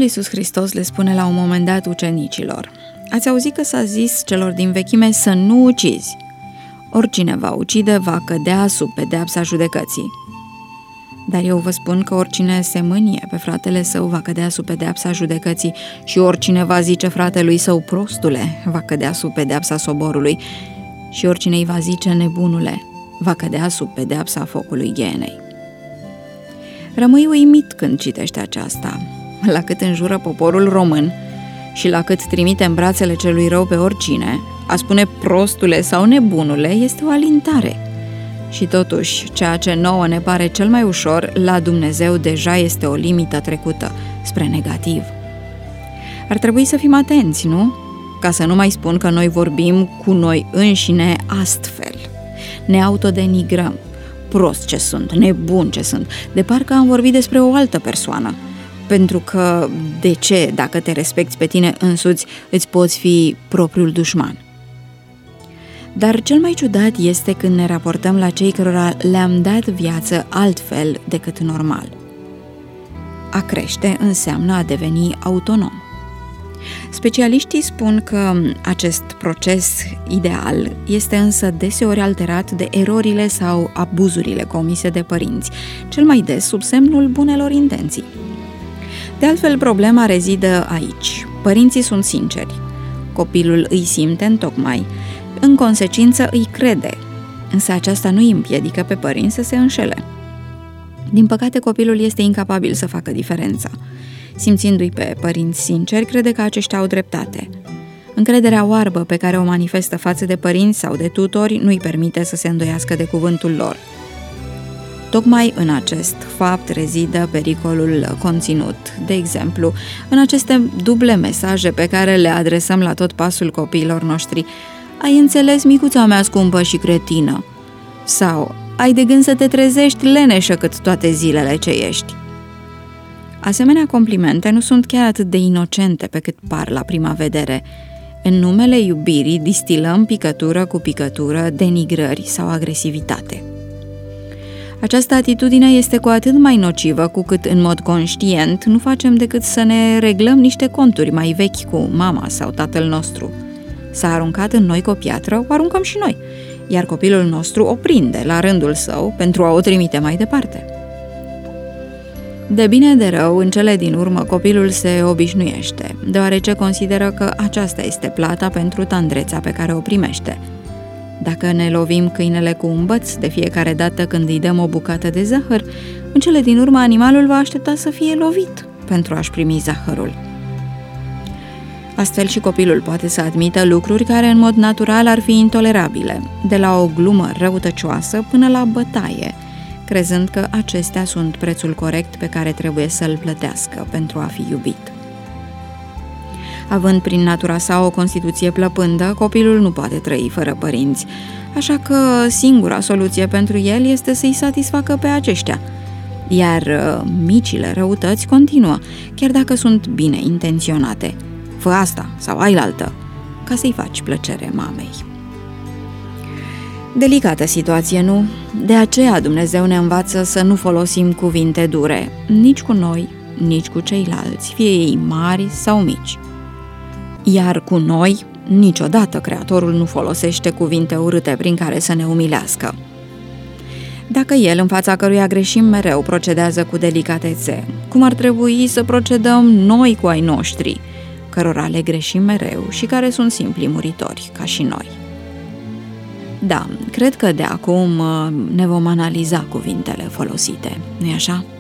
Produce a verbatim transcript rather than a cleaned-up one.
Domnul Iisus Hristos le spune la un moment dat ucenicilor: ați auzit că s-a zis celor din vechime să nu ucizi. Oricine va ucide va cădea sub pedeapsa judecății. Dar eu vă spun că oricine se mânie pe fratele său va cădea sub pedeapsa judecății și oricine va zice fratelui său prostule va cădea sub pedeapsa soborului și oricine îi va zice nebunule va cădea sub pedeapsa focului ghenei. Rămâi uimit când citești aceasta, la cât înjură poporul român și la cât trimite în brațele celui rău pe oricine. A spune prostule sau nebunule este o alintare. Și totuși, ceea ce nouă ne pare cel mai ușor, la Dumnezeu deja este o limită trecută spre negativ. Ar trebui să fim atenți, nu? Ca să nu mai spun că noi vorbim cu noi înșine astfel. Ne autodenigrăm. Prost ce sunt, nebun ce sunt, de parcă am vorbit despre o altă persoană. Pentru că, de ce, dacă te respecti pe tine însuți, îți poți fi propriul dușman? Dar cel mai ciudat este când ne raportăm la cei cărora le-am dat viață altfel decât normal. A crește înseamnă a deveni autonom. Specialiștii spun că acest proces ideal este însă deseori alterat de erorile sau abuzurile comise de părinți, cel mai des sub semnul bunelor intenții. De altfel, problema rezidă aici. Părinții sunt sinceri. Copilul îi simte întocmai. În consecință îi crede. Însă aceasta nu îi împiedică pe părinți să se înșele. Din păcate, copilul este incapabil să facă diferența. Simțindu-i pe părinți sinceri, crede că aceștia au dreptate. Încrederea oarbă pe care o manifestă față de părinți sau de tutori nu îi permite să se îndoiască de cuvântul lor. Tocmai în acest fapt rezidă pericolul conținut. De exemplu, în aceste duble mesaje pe care le adresăm la tot pasul copiilor noștri: ai înțeles, micuța mea scumpă și cretină? Sau ai de gând să te trezești leneșă cât toate zilele ce ești? Asemenea complimente nu sunt chiar atât de inocente pe cât par la prima vedere. În numele iubirii distilăm picătură cu picătură, denigrări sau agresivitate. Această atitudine este cu atât mai nocivă cu cât în mod conștient nu facem decât să ne reglăm niște conturi mai vechi cu mama sau tatăl nostru. S-a aruncat în noi cu o piatră, o aruncăm și noi, iar copilul nostru o prinde la rândul său pentru a o trimite mai departe. De bine de rău, în cele din urmă, copilul se obișnuiește, deoarece consideră că aceasta este plata pentru tandrețea pe care o primește. Dacă ne lovim câinele cu un băț de fiecare dată când îi dăm o bucată de zahăr, în cele din urmă animalul va aștepta să fie lovit pentru a-și primi zahărul. Astfel și copilul poate să admită lucruri care în mod natural ar fi intolerabile, de la o glumă răutăcioasă până la bătaie, crezând că acestea sunt prețul corect pe care trebuie să-l plătească pentru a fi iubit. Având prin natura sa o constituție plăpândă, copilul nu poate trăi fără părinți, așa că singura soluție pentru el este să-i satisfacă pe aceștia, iar uh, micile răutăți continuă, chiar dacă sunt bine intenționate. Fă asta sau ailaltă, ca să-i faci plăcere mamei. Delicată situație, nu? De aceea Dumnezeu ne învață să nu folosim cuvinte dure, nici cu noi, nici cu ceilalți, fie ei mari sau mici. Iar cu noi, niciodată Creatorul nu folosește cuvinte urâte prin care să ne umilească. Dacă El, în fața căruia greșim mereu, procedează cu delicatețe, cum ar trebui să procedăm noi cu ai noștri, cărora le greșim mereu și care sunt simpli muritori, ca și noi? Da, cred că de acum ne vom analiza cuvintele folosite, nu-i așa?